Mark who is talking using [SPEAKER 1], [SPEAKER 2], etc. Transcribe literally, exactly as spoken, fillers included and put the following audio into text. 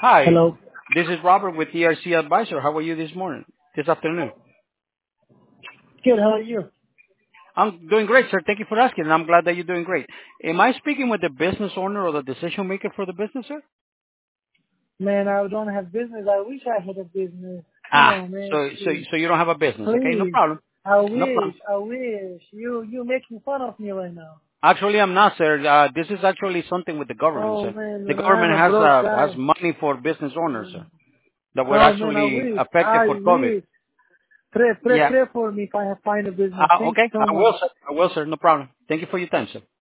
[SPEAKER 1] Hi,
[SPEAKER 2] Hello.
[SPEAKER 1] this is Robert with E R C Advisor. How are you this morning, this afternoon?
[SPEAKER 2] Good. How are you?
[SPEAKER 1] I'm doing great, sir. Thank you for asking, and I'm glad that you're doing great. Am I speaking with the business owner or the decision maker for the business, sir?
[SPEAKER 2] Man, I don't have business. I wish I had a business. Come
[SPEAKER 1] Ah,
[SPEAKER 2] on, man.
[SPEAKER 1] so so
[SPEAKER 2] Please.
[SPEAKER 1] so you don't have a business, okay? No
[SPEAKER 2] Please.
[SPEAKER 1] problem.
[SPEAKER 2] I
[SPEAKER 1] No
[SPEAKER 2] wish.
[SPEAKER 1] problem.
[SPEAKER 2] I wish. You you making fun of me right now.
[SPEAKER 1] Actually, I'm not, sir. Uh, this is actually something with the government,
[SPEAKER 2] Oh
[SPEAKER 1] sir.
[SPEAKER 2] man,
[SPEAKER 1] The
[SPEAKER 2] man, I'm
[SPEAKER 1] government
[SPEAKER 2] a
[SPEAKER 1] has
[SPEAKER 2] broke
[SPEAKER 1] uh, has
[SPEAKER 2] guy.
[SPEAKER 1] money for business owners, sir,
[SPEAKER 2] Mm.
[SPEAKER 1] that were
[SPEAKER 2] Oh man, I
[SPEAKER 1] actually
[SPEAKER 2] wish.
[SPEAKER 1] affected
[SPEAKER 2] I
[SPEAKER 1] for COVID.
[SPEAKER 2] wish. Pray, pray,
[SPEAKER 1] Yeah.
[SPEAKER 2] pray for me if I have find a business.
[SPEAKER 1] Uh,
[SPEAKER 2] Thank you
[SPEAKER 1] okay,
[SPEAKER 2] so
[SPEAKER 1] I
[SPEAKER 2] much.
[SPEAKER 1] will, sir. I will, sir. No problem. Thank you for your time, sir.